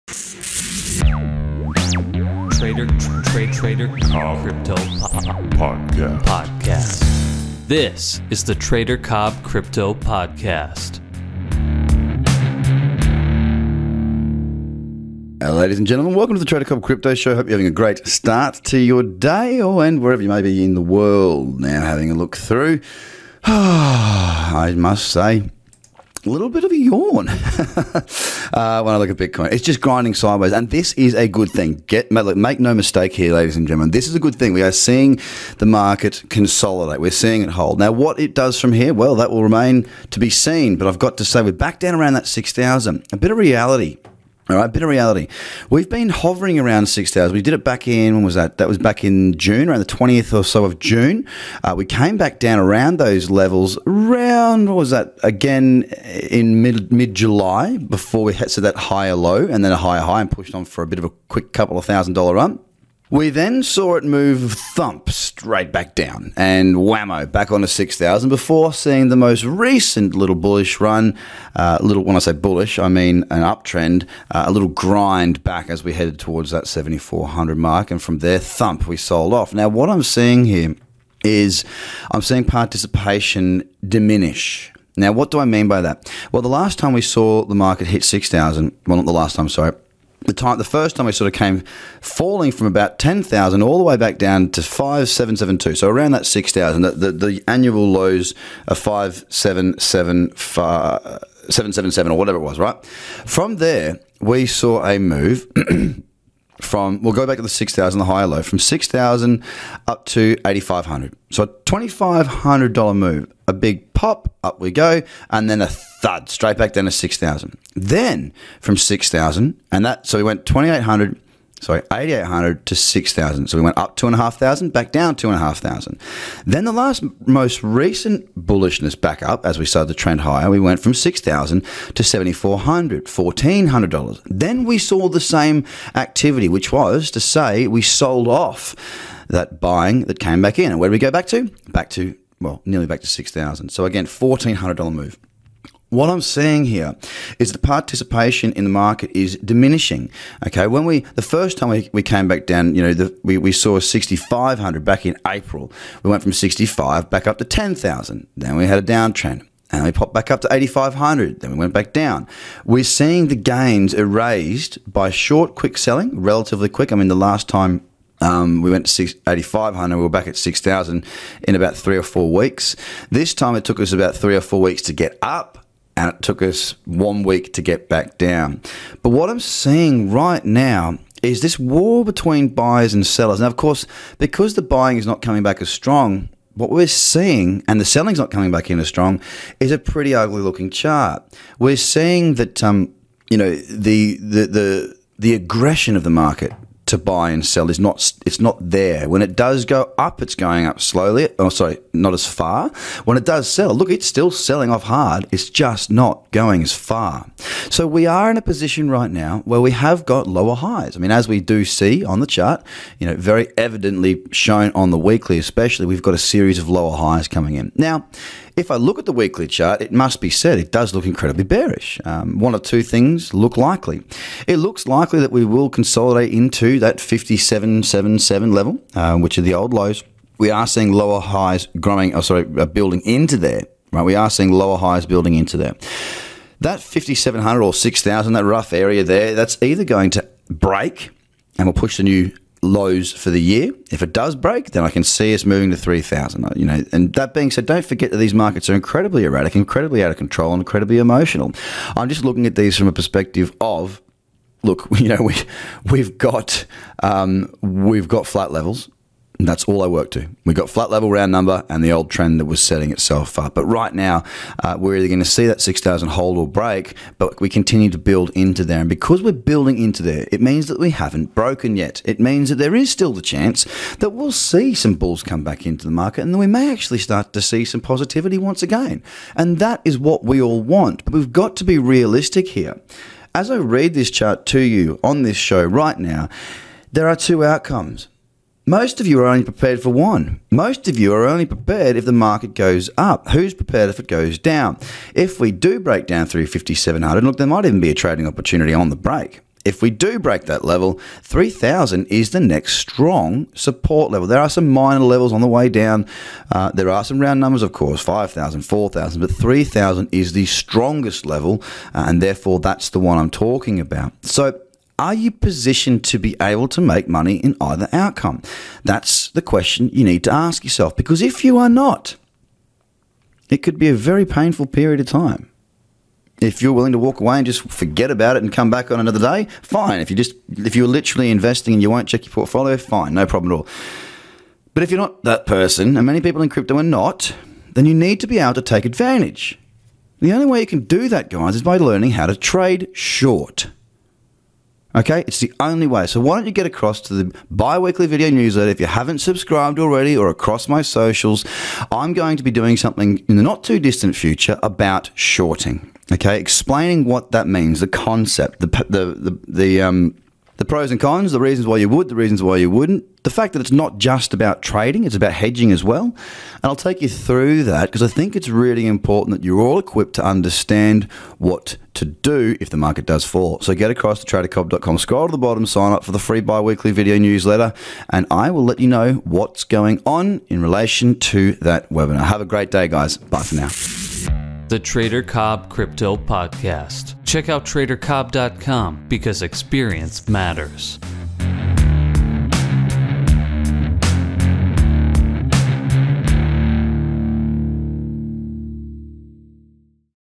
Trader Cobb Crypto Podcast. This is the Trader Cobb Crypto Podcast. Ladies and gentlemen, welcome to the Trader Cobb Crypto Show. Hope you're having a great start to your day and wherever you may be in the world. Now, having a look through, I must say, a little bit of a yawn when I look at Bitcoin. It's just grinding sideways, and this is a good thing. Make no mistake here, ladies and gentlemen. This is a good thing. We are seeing the market consolidate. We're seeing it hold. Now, what it does from here, well, that will remain to be seen. But I've got to say, we're back down around that 6,000. A bit of reality. All right, bit of reality. We've been hovering around 6,000. We did it back in, when was that? That was back in June, around the 20th or so of June. We came back down around those levels around, what was that? Again, in mid-July, before we had that higher low and then a higher high and pushed on for a bit of a quick couple of $1,000 run. We then saw it move thump straight back down and whammo back onto 6,000 before seeing the most recent little bullish run. When I say bullish, I mean an uptrend, a little grind back as we headed towards that 7,400 mark. And from there, thump, we sold off. Now, what I'm seeing here is I'm seeing participation diminish. Now, what do I mean by that? Well, the last time we saw the market hit 6,000, well, not the last time, sorry. The first time we sort of came falling from about 10,000 all the way back down to 5,772. So around that 6,000, the annual lows are 5,777 or whatever it was, right? From there, we saw a move we'll go back to the 6,000, the higher low, from 6,000 up to 8,500. So a $2,500 move, a big pop, up we go, and then a thud straight back down to 6,000. Then from 6,000, so we went 8,800 to 6,000. So we went up 2,500, back down 2,500. Then the most recent bullishness back up, as we started to trend higher, we went from 6,000 to 7,400, $1,400. Then we saw the same activity, which was to say we sold off that buying that came back in. And where did we go back to? Nearly back to 6,000. So again, $1,400 move. What I'm seeing here is the participation in the market is diminishing. Okay, the first time we came back down, we saw 6,500 back in April. We went from 65 back up to 10,000. Then we had a downtrend. And we popped back up to 8,500. Then we went back down. We're seeing the gains erased by short, quick selling, relatively quick. I mean, the last time we went to 8,500. We were back at 6,000 in about 3 or 4 weeks. This time it took us about 3 or 4 weeks to get up, and it took us 1 week to get back down. But what I'm seeing right now is this war between buyers and sellers. Now, of course, because the buying is not coming back as strong, what we're seeing, and the selling's not coming back in as strong, is a pretty ugly looking chart. We're seeing that the aggression of the market to buy and sell it's not there. When it does go up, it's going up slowly. Not as far. When it does sell, look, it's still selling off hard. It's just not going as far. So we are in a position right now where we have got lower highs. I mean, as we do see on the chart, very evidently shown on the weekly especially, we've got a series of lower highs coming in. Now, if I look at the weekly chart, it must be said it does look incredibly bearish. One or two things look likely. It looks likely that we will consolidate into that 5777 level, which are the old lows. We are seeing lower highs building into there. Right, we are seeing lower highs building into there. That 5,700 or 6,000, that rough area there, that's either going to break and we'll push the new lows for the year. If it does break, then I can see us moving to 3,000. And that being said, don't forget that these markets are incredibly erratic, incredibly out of control, and incredibly emotional. I'm just looking at these from a perspective of, look, we've got flat levels. And that's all I work to. We got flat level round number and the old trend that was setting itself up. But right now, we're either going to see that 6,000 hold or break, but we continue to build into there. And because we're building into there, it means that we haven't broken yet. It means that there is still the chance that we'll see some bulls come back into the market, and then we may actually start to see some positivity once again. And that is what we all want. But we've got to be realistic here. As I read this chart to you on this show right now, there are two outcomes. Most of you are only prepared for one. Most of you are only prepared if the market goes up. Who's prepared if it goes down? If we do break down through 5,700, look, there might even be a trading opportunity on the break. If we do break that level, 3,000 is the next strong support level. There are some minor levels on the way down. There are some round numbers, of course, 5,000, 4,000, but 3,000 is the strongest level, and therefore that's the one I'm talking about. So are you positioned to be able to make money in either outcome? That's the question you need to ask yourself, because if you are not, it could be a very painful period of time. If you're willing to walk away and just forget about it and come back on another day, fine. If you're literally investing and you won't check your portfolio, fine, no problem at all. But if you're not that person, and many people in crypto are not, then you need to be able to take advantage. The only way you can do that, guys, is by learning how to trade short. Okay, it's the only way. So why don't you get across to the bi-weekly video newsletter if you haven't subscribed already, or across my socials. I'm going to be doing something in the not too distant future about shorting. Okay, explaining what that means, the concept, the pros and cons, the reasons why you would, the reasons why you wouldn't, the fact that it's not just about trading, it's about hedging as well. And I'll take you through that because I think it's really important that you're all equipped to understand what to do if the market does fall. So get across to tradercobb.com, scroll to the bottom, sign up for the free bi-weekly video newsletter, and I will let you know what's going on in relation to that webinar. Have a great day, guys. Bye for now. The Trader Cobb Crypto Podcast. Check out tradercobb.com because experience matters.